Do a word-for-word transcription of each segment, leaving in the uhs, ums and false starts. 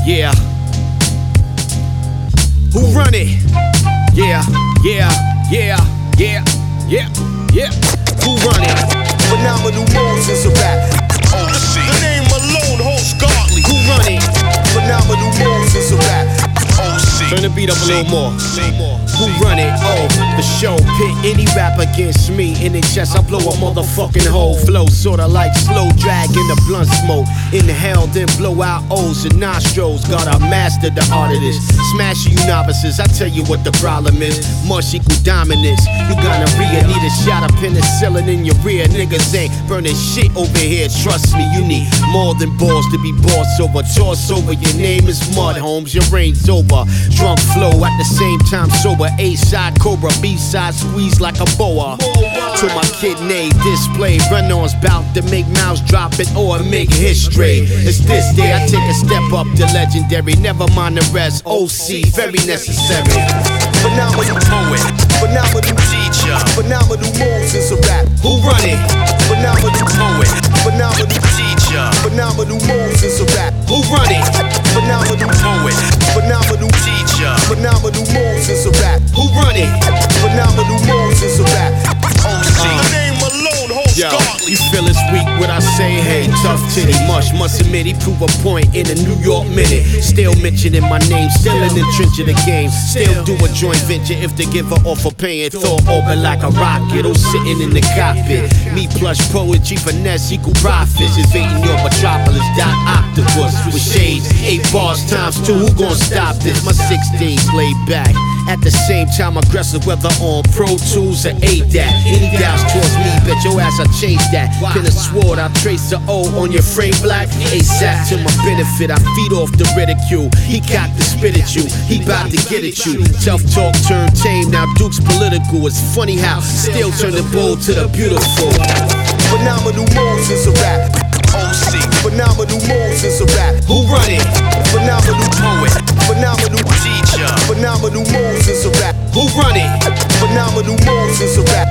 Yeah. Who run it? Yeah, yeah, yeah, yeah, yeah, yeah. Who run it? Phenomenal moves is a rap. O C. The name alone holds godly. Who run it? Phenomenal moves is a rap. O C. Turn the beat up a little more. Who run it? Oh, the show. Pit any rap against me. In the chest, I blow a motherfucking hole. Flow sorta like slow drag in the blunt smoke. Inhale, then blow out O's and nostrils. Gotta master the art of this. Smash you novices, I tell you what the problem is. Mush equal dominance. You gonorrhea, need a shot of penicillin in your rear. Niggas ain't burning shit over here. Trust me, you need more than balls to be boss over. Toss over, your name is Mud Holmes. Your reign's over. Drunk flow at the same time sober. A-side Cobra, B-side squeeze like a boa. To my kidney display, run-ons bout to make mouths drop it or make history. It's this day I take a step up to legendary. Never mind the rest. O C, very necessary. Phenomenal Poet. Phenomenal Teacher. Phenomenal moves is a rap. Who run it? Phenomenal Poet. Phenomenal Teacher. Phenomenal moves is a rap. Who run it? Phenomenal Poet. Phenomenal Teacher. Phenomenal moves is a rap. Who run it? Phenomenal moves is a rap. O C. The name alone holds Yo, godly. you feel it's weak what I say? Hey, tough titty, mush, must admit he prove a point in a New York minute. Still mentioning my name, still in the trench of the game. Still do a joint venture if they give her offer paying. Thought open like a rocket, or sitting in the cockpit. Me plus poetry, finesse equal profits. Invading your metropolis, dot octopus with shades. Eight bars times two, who gon' stop this? My sixteens laid back. At the same time, aggressive, whether on Pro Tools or A D A C. Any doubts towards me, bet your ass I changed that. Been a sword, I trace the O on your frame black. ASAP to my benefit, I feed off the ridicule. He cocked the spit at you, he bout to get at you. Tough talk turned tame, now Duke's political. It's funny how still turn the bold to the beautiful. Phenomenal moves is a rap. O C. Phenomenal moves is a rap. Who run it? Phenomenal Poet. Phenomenal Teacher. Phenomenal moves is a rap. Who run it? Phenomenal moves is a rap.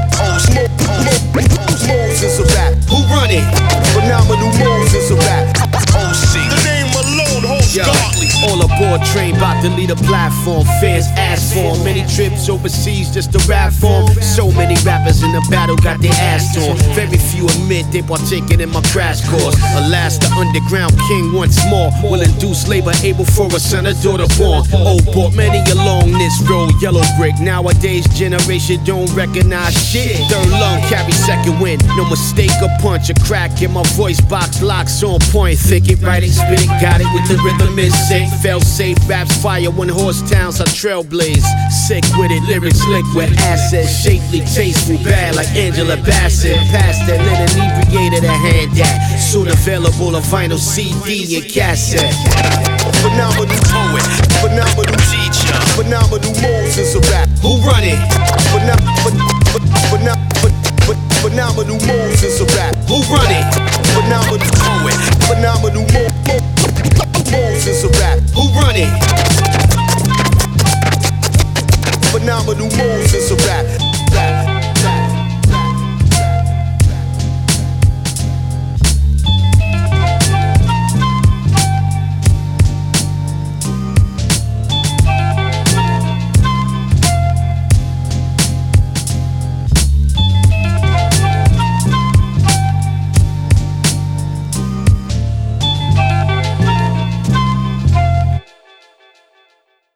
Moves is a rap. Who run it? Phenomenal moves is a rap. O C. The name alone holds Yo, godly. all aboard train, bout to lead a platform. Fans ask for 'em. Many trips overseas just to rap for 'em. So many rappers in the battle got their ass torn. Very few admit they partaking in my crash course. Alas, the underground king once more will induce labor able for a son or daughter born. Oh, brought many along this road, yellow brick. Nowadays generation don't recognize shit. Third lung carry second wind. No mistake, a punch, a crack in my voice box, locks on point. Thick it, right it, spit it, got it with the rhythm is safe. Fell safe, raps fire, one horse towns I trailblaze. Sick with it, lyrics liquid, assets shapely, tasteful, bad like Angela Bassett. Past that, let inebriated a hand that. Soon available a vinyl C D and cassette. Phenomenal Poet. Phenomenal Teacher. Phenomenal moves is a rap. Who run it? Phenomenal moves is a rap. Who run it? Phenomenal Poet. Phenomenal